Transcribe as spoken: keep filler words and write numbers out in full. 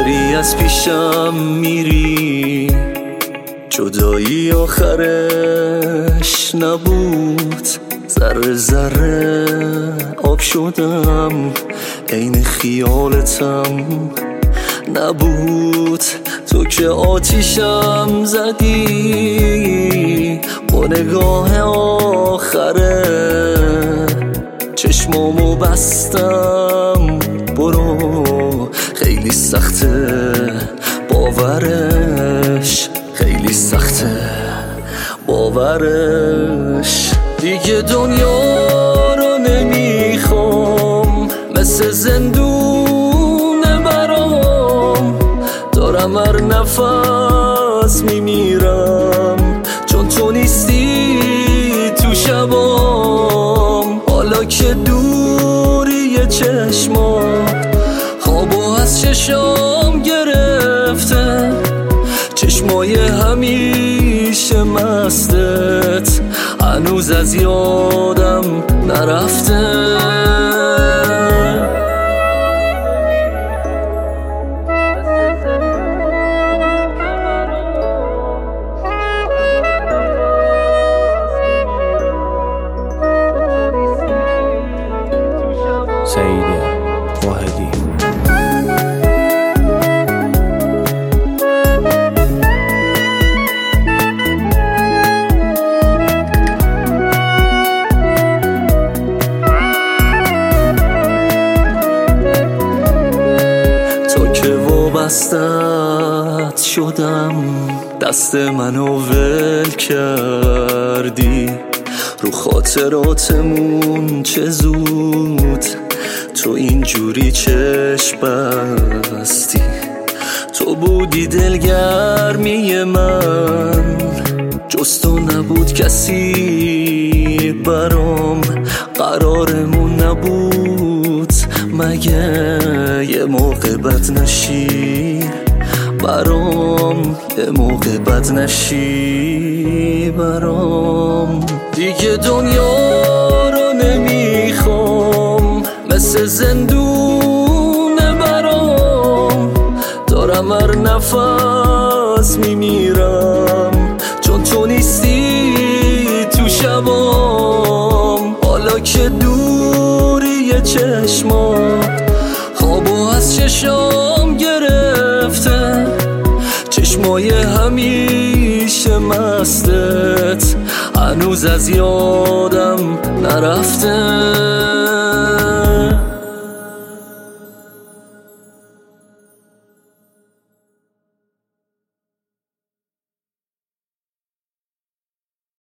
داری از پیشم میری، جدایی آخرش نبود، ذره ذره آب شدم، عین خیالتم نبود. تو که آتیشم زدی با نگاه آخره، چشمامو بستم برو، خیلی سخته باورش، خیلی سخته باورش. دیگه دنیا رو نمیخوام، مثل زندونه برام، دارم هر نفس میمیرم، چون تو نیستی تو شبام. حالا که دوری چشمام خوابو از چشام گرفته، چشمای همیشه مستت هنوز از یادم نرفته. سعید واحدی. تو که وابستت شدم، دست منو ول کردی، رو خاطراتمون چه زود تو اینجوری چشم بستی. تو بودی دلگرمی من، جز تو نبود کسی برام، قرارمون نبود مگه یه موقع بد نشی برام، یه موقع بد نشی برام. دیگه دنیا رو نمیخوام، مثل زندونه برام، دارم هر نفس میمیرم، چون تو نیستی تو شبام. حالا که دوری چشمام خوابو از چشام گرفته، چشمای همیشه مستت هنوز از یادم نرفته.